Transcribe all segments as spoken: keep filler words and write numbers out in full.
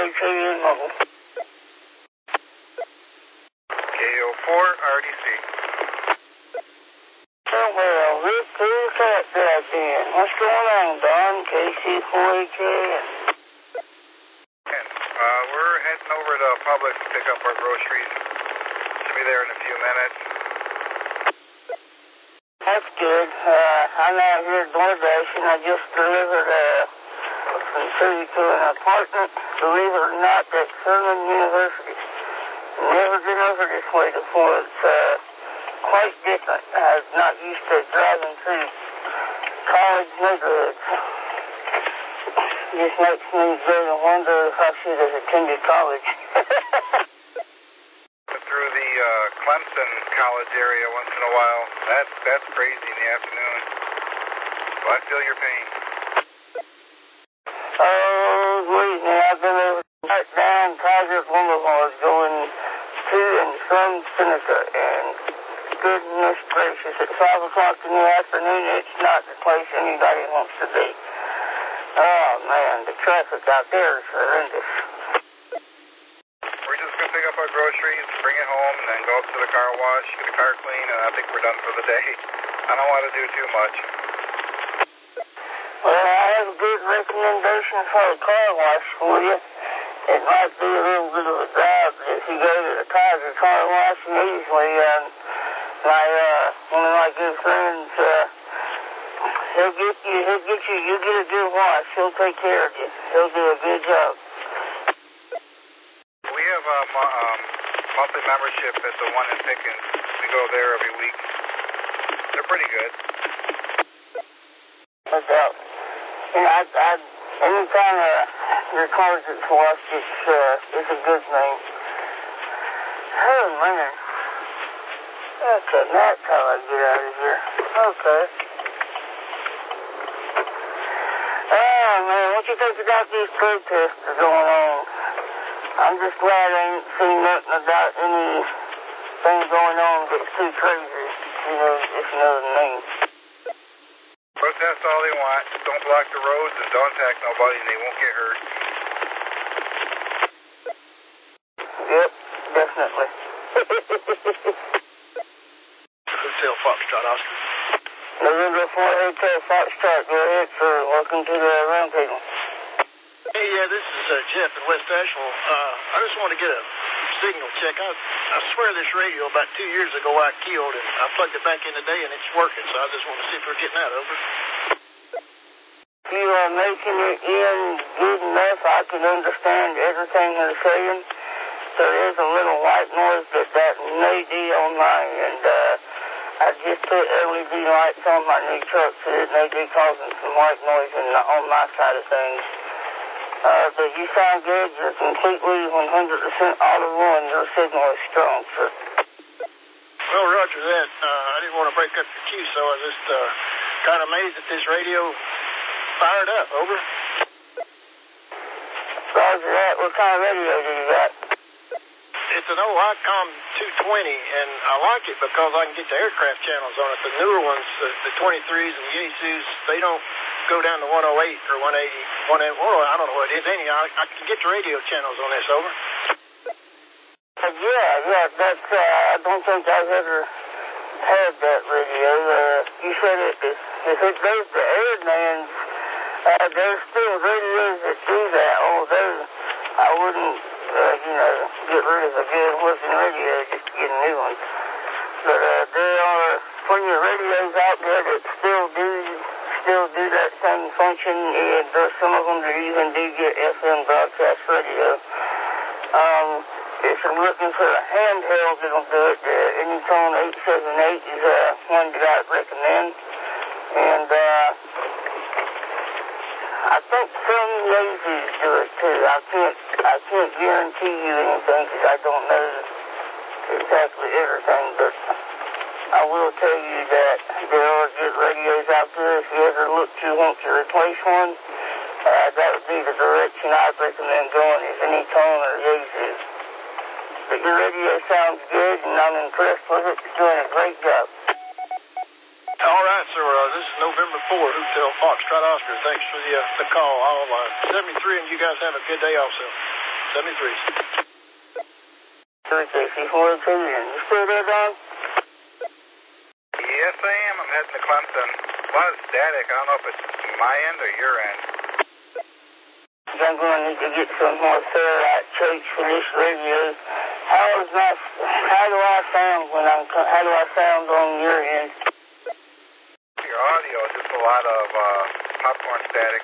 H A N mobile. K O four R D C. Oh, well, Rick, who's that back then? What's going on, Don? K C four H A N. Uh, we're heading over to Publix to pick up our groceries. Should be there in a few minutes. That's good. Uh, I'm out here DoorDashing. I just delivered uh, some food to an apartment. Believe it or not, at Furman University. Never been over this way before. It's uh, quite different. I'm not used to driving through college neighborhoods. Just makes me go to wonder if I should have attended college. Through the uh, Clemson college area once in a while. That's that's crazy in the afternoon. So I feel your pain. Oh, believe me, I've been able to cut down Tiger Boulevard going to and from Seneca, and goodness gracious, at five o'clock in the afternoon, it's not the place anybody wants to be. Oh, man, the traffic out there is horrendous. We're just going to pick up our groceries, bring it home, and then go up to the car wash, get the car clean, and I think we're done for the day. I don't want to do too much. Well, I have a good recommendation for a car wash for you. It might be a little bit of a drive, but if you go to the Tiger Car Wash, usually um, my, uh, one of my good friends, uh, he'll get you, he'll get you, you get a good wash. He'll take care of you. He'll do a good job. We have a um, monthly membership at the one in Pickens. We go there every week. They're pretty good. No doubt. You know, I, I, anytime uh, your car gets washed, it's, uh, it's a good thing. Oh, man. Okay, that's how I get out of here. Okay. Oh, man, what you think about these protests that are going on? I'm just glad I ain't seen nothing about anything going on that's too crazy. You know, if you know what I mean. Protest all they want. Just don't block the roads and don't attack nobody and they won't get hurt. Yep, definitely. Hotel Foxtrot, Oscar. November four Hotel Foxtrot, go ahead, sir. Welcome to the roundtable. Hey, yeah, this is uh, Jeff in West Asheville. Uh, I just want to get a signal check. I, I swear this radio about two years ago I killed it. I plugged it back in today and it's working, so I just want to see if we're getting that over. You are making it in good enough. I can understand everything they're saying. There is a little white noise that that may be on my end. Uh, I just put L E D lights on my new truck, so it may be causing some white noise in the, on my side of things. Uh, but you sound good. You're completely one hundred percent audible, and your signal is strong, sir. Well, roger that. Uh, I didn't want to break up your queue, so I just uh, kind of amazed that this radio fired up. Over. Roger that. What kind of radio do you got? It's an old ICOM two twenty, and I like it because I can get the aircraft channels on it. The newer ones, the, the twenty-threes and the Yaesus, they don't go down to one oh eight or one eighty. one eighty, I don't know what it is. Anyhow, I, I can get the radio channels on this, over. Uh, yeah, yeah, that's, uh, I don't think I've ever had that radio. Uh, you said it, if, if it goes to airbands, uh, there's still radios that do that, although I wouldn't, uh, you know, get rid of a good working radio just to get a new one. But, uh, there are plenty of radios out there that still do, still do that same function, and there's some of them that even do get F M broadcast radio. Um, if you're looking for a handheld that'll do it, uh, Anytone eight seven eight is uh, one that I'd recommend. And uh, I think some Yaesus do it too. I can't, I can't guarantee you anything because I don't know exactly everything, but I will tell you that there are good radios out there. If you ever look to want to replace one, uh, that would be the direction I'd recommend going, is Anytone or Yaesus. But your radio sounds good, and I'm impressed with it. It's doing a great job. All right, sir. Uh, this is November fourth, Hotel Foxtrot, Oscar. Thanks for the, uh, the call. I'll uh, seventy-three, and you guys have a good day also. seventy-three. Okay, K C four H O N. You still there, Don? Yes, I am. I'm heading to Clemson. A lot of static. I don't know if it's my end or your end. I'm going to need to get some more Fairlight Church for this radio. How is my, how do I sound when I'm, how do I sound on your end? Your audio is just a lot of uh, popcorn static.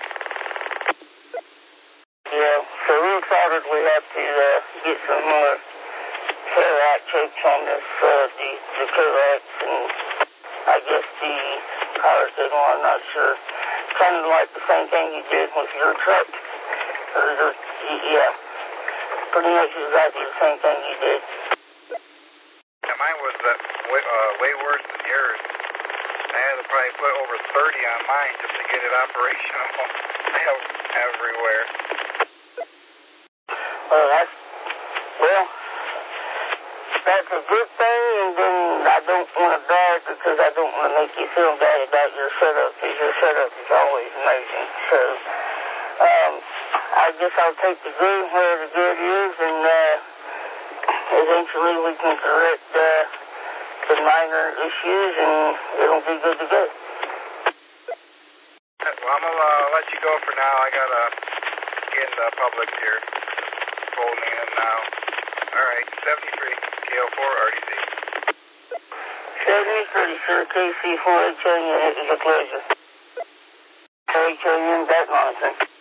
Yeah, so we decided we have to uh, get some more Fairlight Church on this, uh, the, the Coax and I guess the power signal, I'm not sure. Kind of like the same thing you did with your truck. Or your, yeah, pretty much exactly the same thing you did. Yeah, mine was uh, way, uh, way worse than yours. I had to probably put over thirty on mine just to get it operational everywhere. Well, that's, well, that's a good thing, and then I don't want to brag because I don't want to make you feel bad about your setup, because your setup is always amazing. So, um, I guess I'll take the good where the good is, and uh, eventually we can correct uh, the minor issues, and it'll be good to go. Well, I'm going to uh, let you go for now. I got to get in the Publix here. Folding in now. All right, seventy-three, K O four, R D C. seventy-three, sir, K C four H O N, it was a pleasure. H O N, back on, sir.